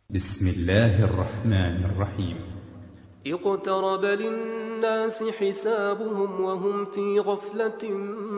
بسم الله الرحمن الرحيم. اقترب للناس حسابهم وهم في غفلة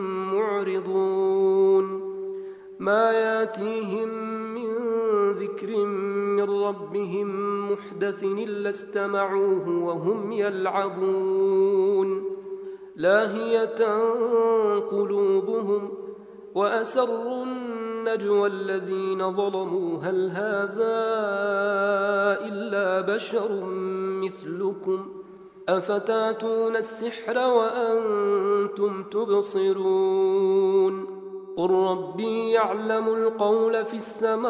معرضون ما ياتيهم من ذكر من ربهم محدث إلا استمعوه وهم يلعبون لاهية قلوبهم وأسروا النجوى الذين ظلموا هل هذا إلا بشر مثلكم أفتاتون السحر وأنتم تبصرون قل ربي يعلم القول في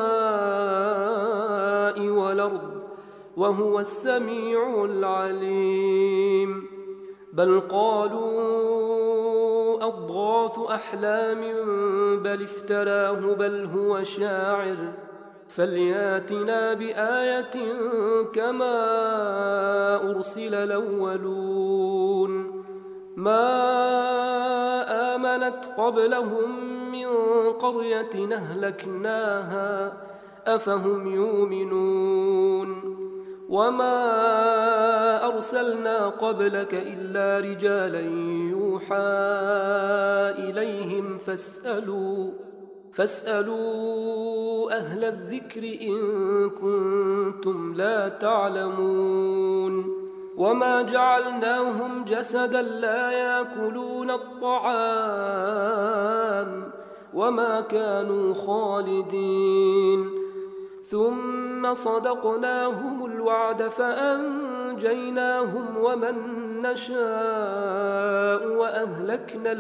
السماء والأرض وهو السميع العليم بل قالوا أضغاث أحلام بل افتراه بل هو شاعر فلياتنا بآية كما أرسل الأولون ما آمنت قبلهم من قرية أهلكناها أفهم يؤمنون وما أرسلنا قبلك إلا رجالا يوحى إليهم فاسألوا أهل الذكر إن كنتم لا تعلمون وما جعلناهم جسدا لا يأكلون الطعام وما كانوا خالدين ثم صدقناهم الوعد فأنجيناهم ومن نشاء وأهلكنا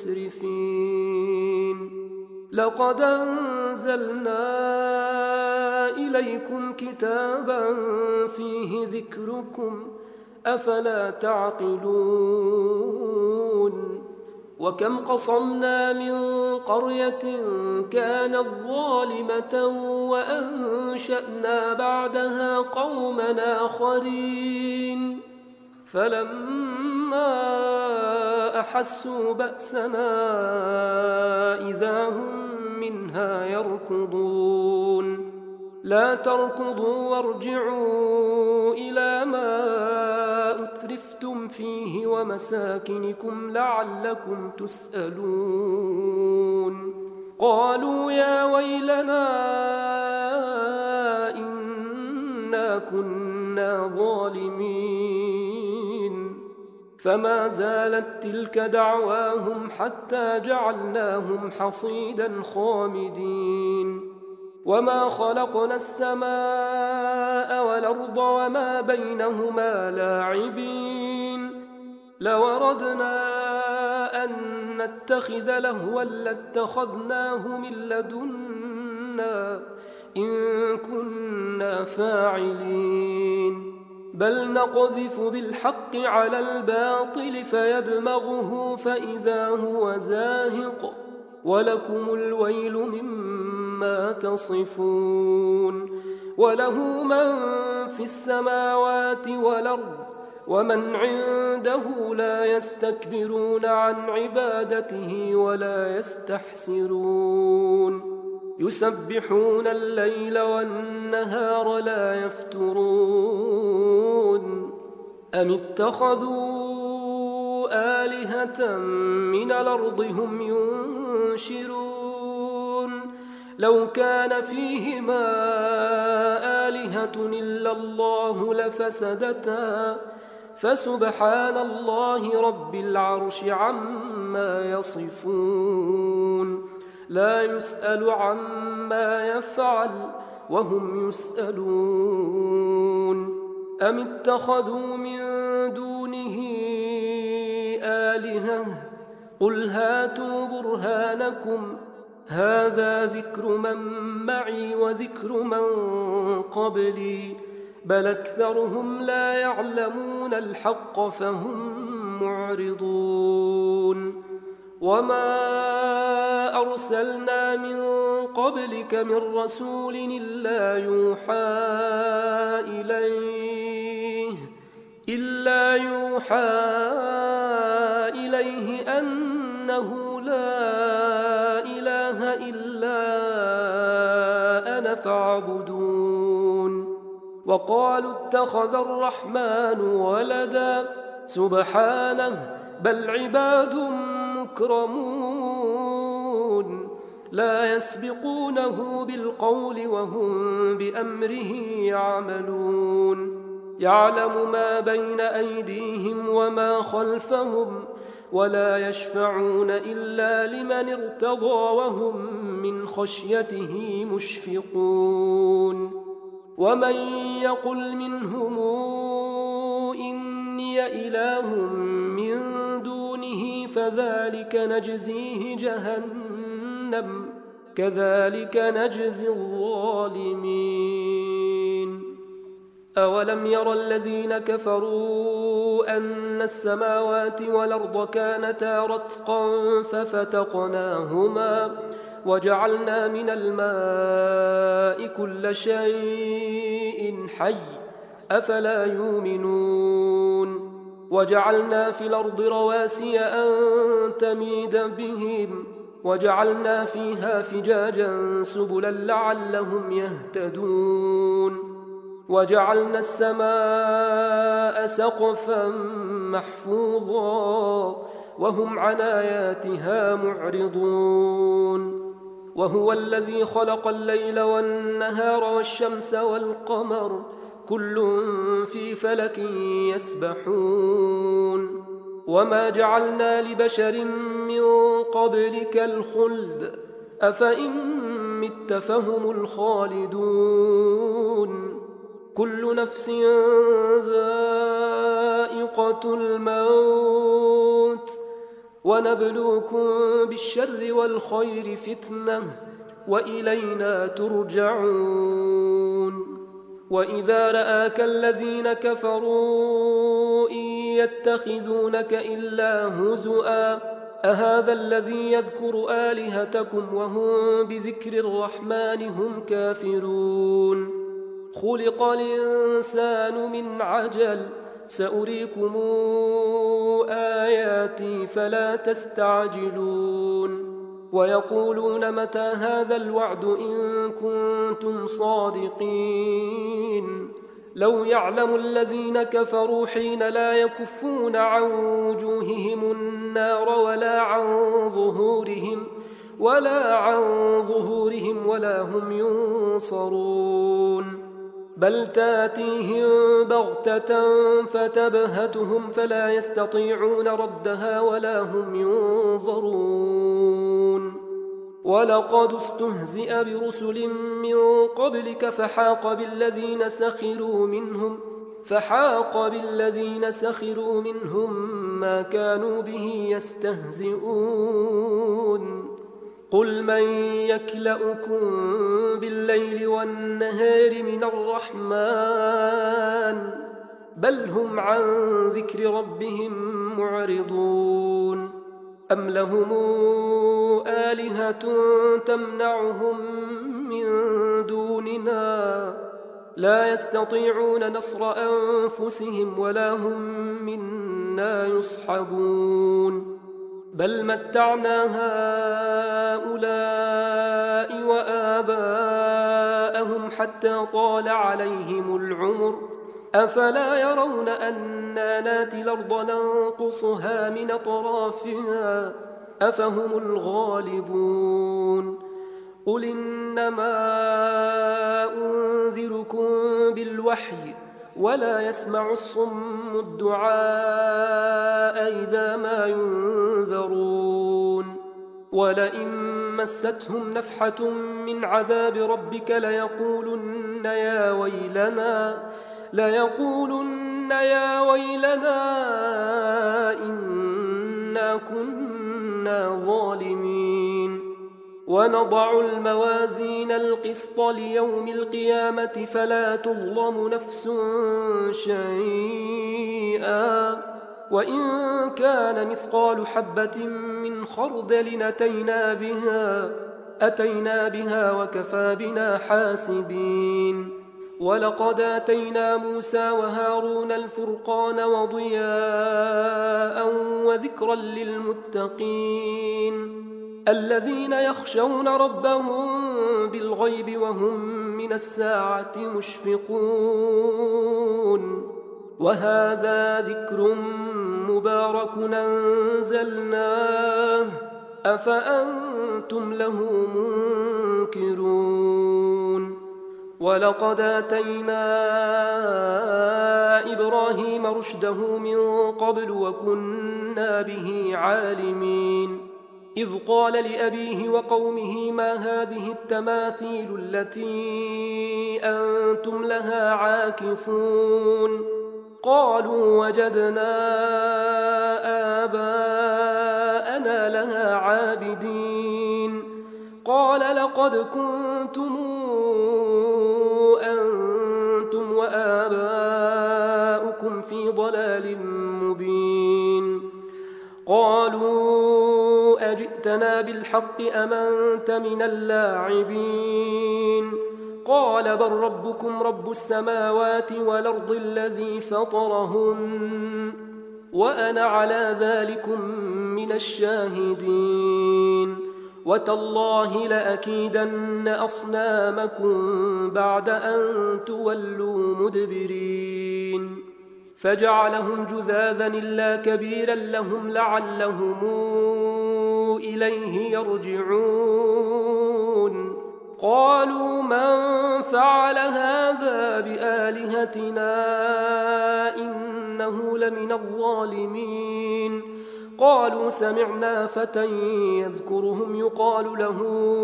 المسرفين لقد أنزلنا إليكم كتابا فيه ذكركم أفلا تعقلون وكم قصمنا من قرية كانت ظالمة وأنشأنا بعدها قوما آخرين فلما أحسوا بأسنا إذا هم منها يركضون لا تركضوا وارجعوا إلى ما أترفتم فيه ومساكنكم لعلكم تسألون قالوا يا ويلنا إنا كنا ظالمين فما زالت تلك دعواهم حتى جعلناهم حصيدا خامدين وما خلقنا السماء والأرض وما بينهما لاعبين لو أردنا أن نتخذ لهوا لاتخذناه من لدنا إن كنا فاعلين بل نقذف بالحق على الباطل فيدمغه فإذا هو زاهق ولكم الويل مما تصفون وله من في السماوات والأرض ومن عنده لا يستكبرون عن عبادته ولا يستحسرون يسبحون الليل والنهار لا يفترون أم اتخذوا آلهة من الأرض هم ينشرون لو كان فيهما آلهة إلا الله لفسدتا فسبحان الله رب العرش عما يصفون لا يسأل عما يفعل وهم يسألون أم اتخذوا من دونه آلهة قل هاتوا برهانكم هذا ذكر من معي وذكر من قبلي بل أكثرهم لا يعلمون الحق فهم معرضون وما أرسلنا من قبلك من رسول إلا يوحى إليه أنه لا إله إلا أنا فاعبدون وقالوا اتخذ الرحمن ولدا سبحانه بل عباد مكرمون لا يسبقونه بالقول وهم بأمره يعملون يعلم ما بين أيديهم وما خلفهم ولا يشفعون إلا لمن ارتضى وهم من خشيته مشفقون ومن يقل منهم إني إله من دونه فذلك نجزيه جهنم كذلك نجزي الظالمين أولم ير الذين كفروا أن السماوات والأرض كانتا رتقا ففتقناهما وجعلنا من الماء كل شيء حي أفلا يؤمنون وجعلنا في الأرض رواسي أن تميد بهم وجعلنا فيها فجاجا سبلا لعلهم يهتدون وجعلنا السماء سقفا محفوظا وهم عن آياتها معرضون وهو الذي خلق الليل والنهار والشمس والقمر كل في فلك يسبحون وما جعلنا لبشر من قبلك الخلد أفإن مت فهم الخالدون كل نفس ذائقة الموت ونبلوكم بالشر والخير فتنة وإلينا ترجعون وإذا رآك الذين كفروا إن يتخذونك إلا هزؤا أهذا الذي يذكر آلهتكم وهم بذكر الرحمن هم كافرون خلق الإنسان من عجل سأريكم آياتي فلا تستعجلون ويقولون متى هذا الوعد إن كنتم صادقين لو يعلم الذين كفروا حين لا يكفون عن وجوههم النار ولا عن ظهورهم ولا هم ينصرون بل تاتيهم بغتة فتبهتهم فلا يستطيعون ردها ولا هم ينظرون ولقد استهزئ برسل من قبلك فحاق بالذين سخروا منهم ما كانوا به يستهزئون قل من يكلؤكم بالليل والنهار من الرحمن بل هم عن ذكر ربهم معرضون أم لهم آلهة تمنعهم من دوننا لا يستطيعون نصر أنفسهم ولا هم منا يصحبون بل متعنا هؤلاء وآباءهم حتى طال عليهم العمر أفلا يرون أنا ناتي الأرض ننقصها من أطرافها أفهم الغالبون قل إنما أنذركم بالوحي ولا يسمع الصم الدعاء إذا ما ينذرون ولئن مستهم نفحة من عذاب ربك ليقولن يا ويلنا إنا كنا ظالمين ونضع الموازين القسط ليوم القيامة فلا تظلم نفس شيئا وإن كان مثقال حبة من خردل أتينا بها وكفى بنا حاسبين ولقد آتينا موسى وهارون الفرقان وضياء وذكرا للمتقين الذين يخشون ربهم بالغيب وهم من الساعة مشفقون وهذا ذكر مبارك أنزلناه أفأنتم له منكرون ولقد آتينا إبراهيم رشده من قبل وكنا به عالمين إذ قال لأبيه وقومه ما هذه التماثيل التي أنتم لها عاكفون قالوا وجدنا آباءنا لها عابدين قال لقد كنتم أنتم وآباؤكم في ضلال مبين قالوا أجئتنا بالحق أم أنت من اللاعبين قال بل ربكم رب السماوات والأرض الذي فطرهن وأنا على ذلكم من الشاهدين وتالله لأكيدن أصنامكم بعد أن تولوا مدبرين فجعلهم جذاذا إلا كبيرا لهم لعلهم إليه يرجعون قالوا من فعل هذا بآلهتنا إنه لمن الظالمين قالوا سمعنا فتى يذكرهم يقال له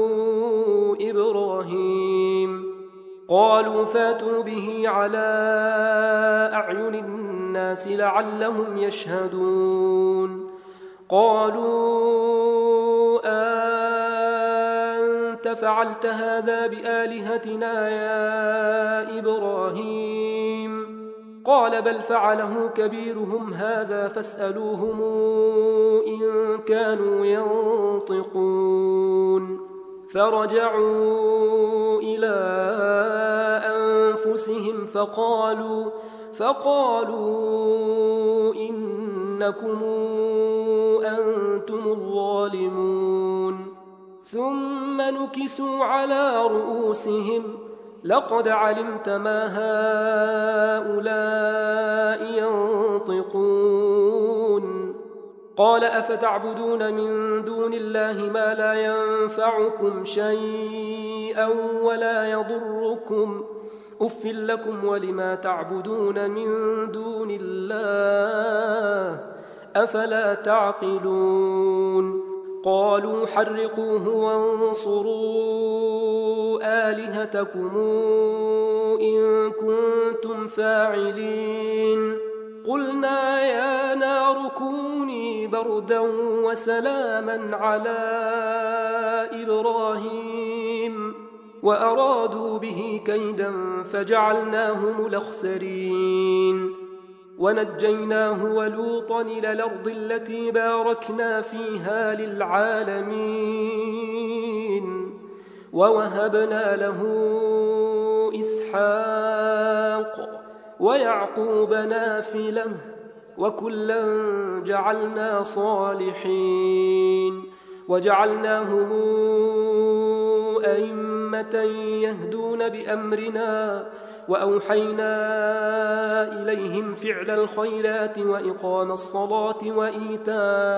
إبراهيم قالوا فاتوا به على أعين الناس لعلهم يشهدون قالوا أنت فعلت هذا بآلهتنا يا إبراهيم قال بل فعله كبيرهم هذا فاسألوهم إن كانوا ينطقون فرجعوا إلى أنفسهم فقالوا إنكم أنتم الظالمون ثم نكسوا على رؤوسهم لقد علمت ما هؤلاء ينطقون قال أفتعبدون من دون الله ما لا ينفعكم شيئا ولا يضركم أف لكم ولما تعبدون من دون الله أفلا تعقلون قالوا حرقوه وانصروا آلهتكم إن كنتم فاعلين قلنا يا نار كوني بردا وسلاما على إبراهيم وأرادوا به كيدا فجعلناهم الأخسرين ونجيناه ولوطا إلى الأرض التي باركنا فيها للعالمين ووهبنا له إسحاق ويعقوب نافلة وكلا جعلنا صالحين وجعلناهم أئمة يهدون بأمرنا وأوحينا إليهم فعل الخيرات وإقام الصلاة وإيتاء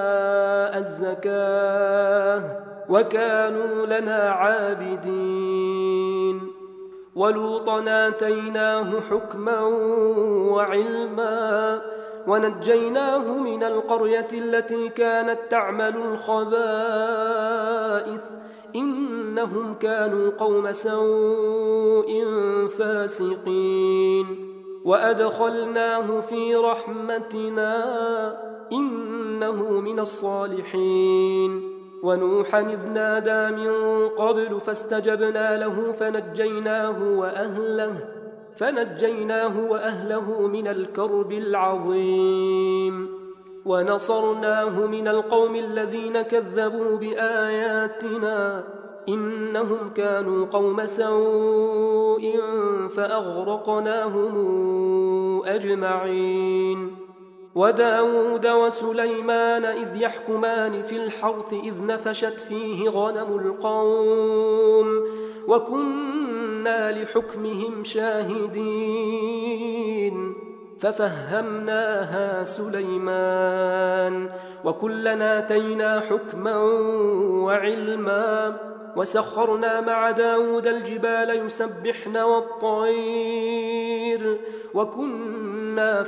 الزكاة وكانوا لنا عابدين ولوطا آتيناه حكما وعلما ونجيناه من القرية التي كانت تعمل الخبائث إنهم كانوا قوم سوء فاسقين وأدخلناه في رحمتنا إنه من الصالحين ونوحا إذ نادى من قبل فاستجبنا له فنجيناه وأهله من الكرب العظيم ونصرناه من القوم الذين كذبوا بآياتنا إنهم كانوا قوم سوء فأغرقناهم أجمعين وداود وسليمان إذ يحكمان في الحرث إذ نفشت فيه غنم القوم وكنا وكنا لحكمهم شاهدين ففهمناها سليمان وكلنا آتينا حكما وعلما وسخرنا مع داود الجبال يسبحن والطير وكنا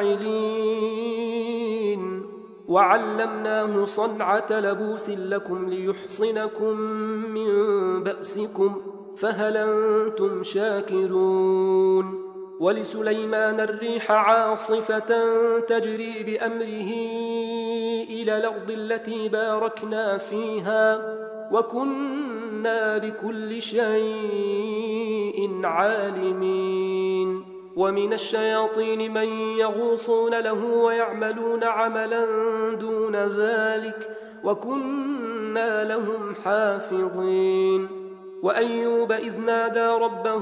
فاعلين وعلمناه صنعة لبوس لكم ليحصنكم من بأسكم فهل أنتم شاكرون ولسليمان الريح عاصفة تجري بأمره إلى الأرض التي باركنا فيها وكنا بكل شيء عالمين ومن الشياطين من يغوصون له ويعملون عملا دون ذلك وكنا لهم حافظين وأيوب إذ نادى ربه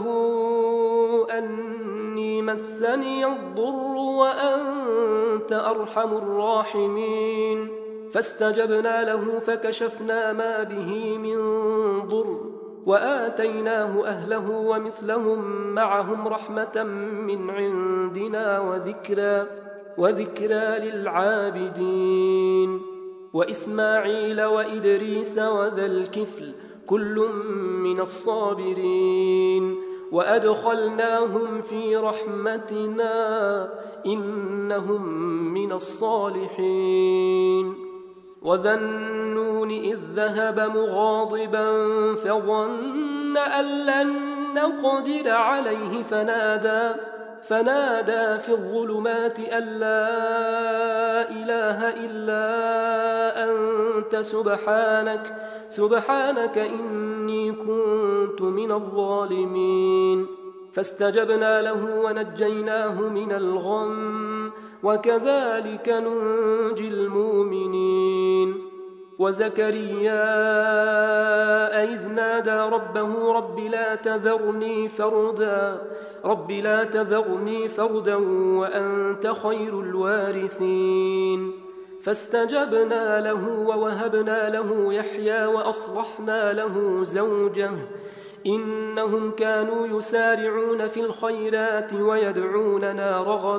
أني مسني الضر وأنت أرحم الراحمين فاستجبنا له فكشفنا ما به من ضر وآتيناه أهله ومثلهم معهم رحمة من عندنا وذكرى للعابدين وإسماعيل وإدريس وذا الكفل كل من الصابرين وأدخلناهم في رحمتنا إنهم من الصالحين وذا النون إذ ذهب مغاضبا فظن أن لن نقدر عليه فنادى في الظلمات أن لا إله إلا أنت سبحانك إني كنت من الظالمين فاستجبنا له ونجيناه من الغم وكذلك ننجي المؤمنين وزكريا إذ نادى ربه رب لا تذرني فردا وأنت خير الوارثين فاستجبنا له ووهبنا له يحيى وأصلحنا له زوجه إنهم كانوا يسارعون في الخيرات ويدعوننا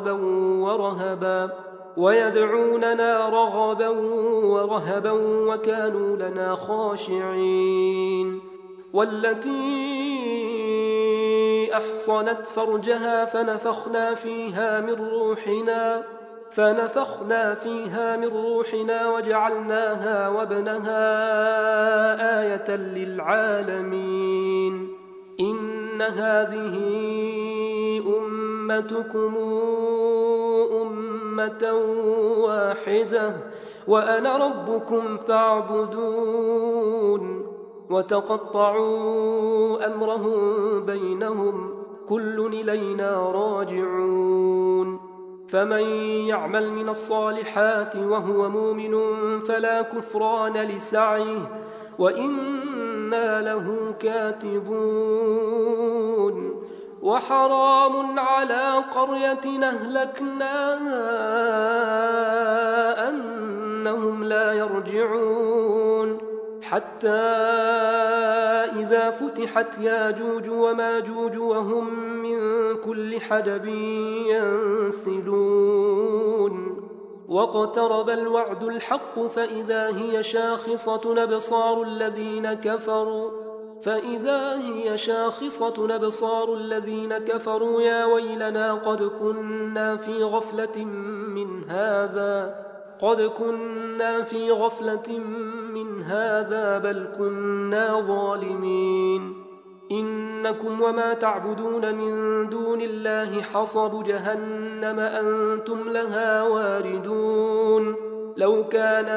رغبا ورهبا وكانوا لنا خاشعين والتي أحصنت فرجها فنفخنا فيها من روحنا وجعلناها وابنها آية للعالمين إن هذه أمتكم أمة واحدة وأنا ربكم فاعبدون وتقطعوا أمرهم بينهم كل إلينا راجعون فمن يعمل من الصالحات وهو مؤمن فلا كفران لسعيه وإنا له كاتبون وحرام على قرية أهلكناها أنهم لا يرجعون حتى إذا فتحت ياجوج وماجوج وهم من كل حدب ينسلون واقترب الوعد الحق فإذا هي شاخصة أبصار الذين كفروا يا ويلنا قد كنا في غفلة من هذا بل كنا ظالمين إنكم وما تعبدون من دون الله حصب جهنم أنتم لها واردون لو كان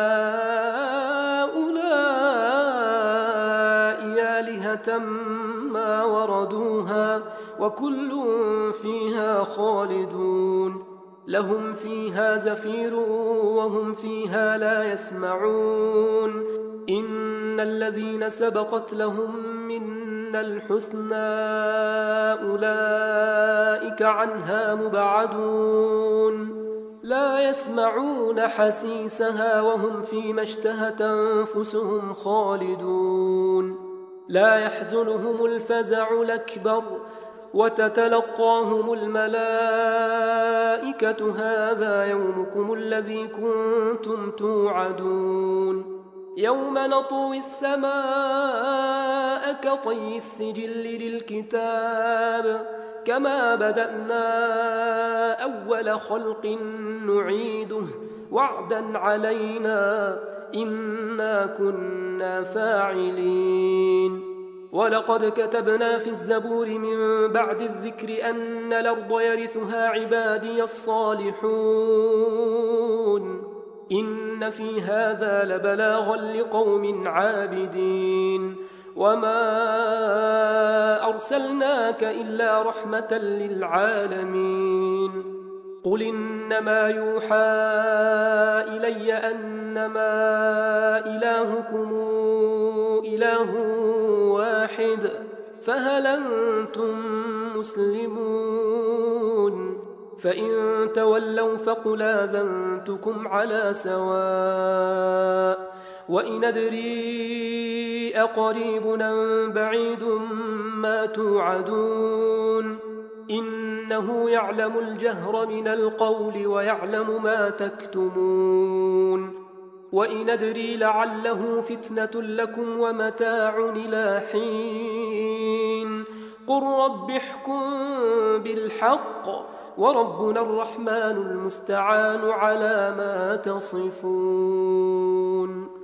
هؤلاء آلهة ما وردوها وكل فيها خالدون لهم فيها زفير وهم فيها لا يسمعون إن الذين سبقت لهم منا الحسنى أولئك عنها مبعدون لا يسمعون حسيسها وهم فيما اشتهت أنفسهم خالدون لا يحزنهم الفزع الأكبر وتتلقاهم الملائكة هذا يومكم الذي كنتم توعدون يوم نطوي السماء كطي السجل للكتاب كما بدأنا أول خلق نعيده وعدا علينا إنا كنا فاعلين ولقد كتبنا في الزبور من بعد الذكر أن الأرض يرثها عبادي الصالحون إن في هذا لبلاغا لقوم عابدين وما أرسلناك إلا رحمة للعالمين قل إنما يوحى إلي أنما إلهكم إله واحد فهل أنتم مسلمون فإن تولوا فقل آذنتكم على سواء وإن أدري أقريب أم بعيد ما توعدون إنه يعلم الجهر من القول ويعلم ما تكتمون وإن أدري لعله فتنة لكم ومتاع إلى حين قل رب احكم بالحق وربنا الرحمن المستعان على ما تصفون